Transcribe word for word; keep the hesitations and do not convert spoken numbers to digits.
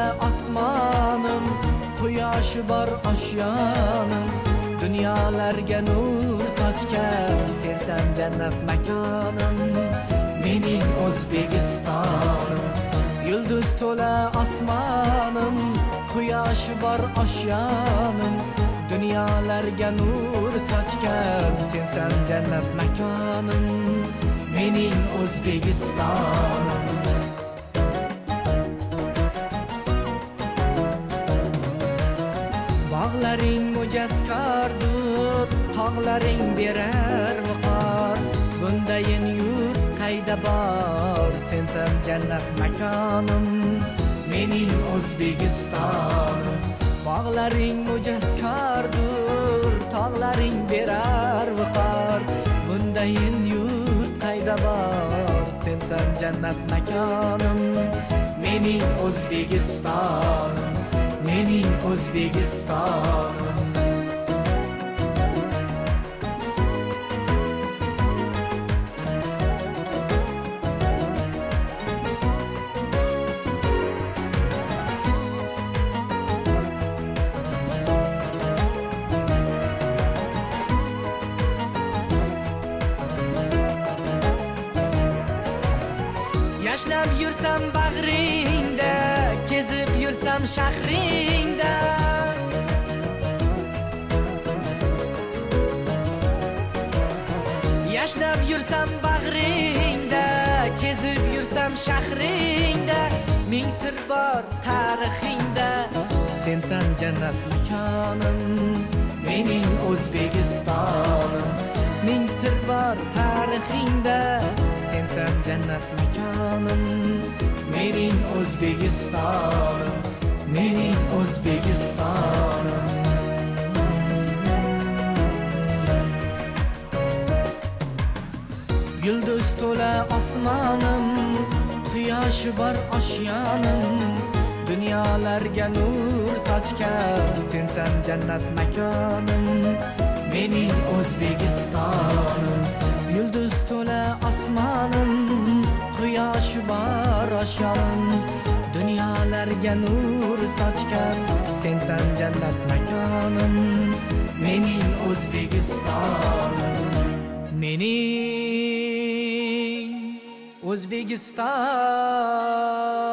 osmonim, quyoshi bor oshyonim, dunyolarga nur sochgan sensan jannat makonim, mening O'zbekistonim. Yulduz to'la osmonim, quyoshi bor oshyonim, dunyolarga nur sochgan sensan jannat makonim, mening O'zbekistonim. Bog'laring mujaskordur, tog'laring berar viqor, bundayin yurt qayda bor, sensan jannat makonim, mening O'zbekistonim. Bog'laring mujaskordur, tog'laring berar viqor, bundayin yurt qayda bor, sensan jannat makonim, mening O'zbekistonim, mening O'zbekistonim. Yashnab yursam bag'ringda, kezib yursam shahringda, yashnab yursam bag'ringda, kezib yursam shahringda, ming sir bor tarixingda, sensan jannat makonim, mening O'zbekistonim. Ming sir bor tarixingda, sensan jannat makonim, mening O'zbekistonim, mening O'zbekistonim. Yulduz to'la osmonim, quyoshi bor oshyonim, dunyolarga nur sochgan sensan jannat makonim, mening O'zbekistonim. Yulduz to'la osmonim, quyoshi bor oshyonim, dunyolarga nur sochgan sensan jannat makonim, mening O'zbekistonim, mening O'zbekiston.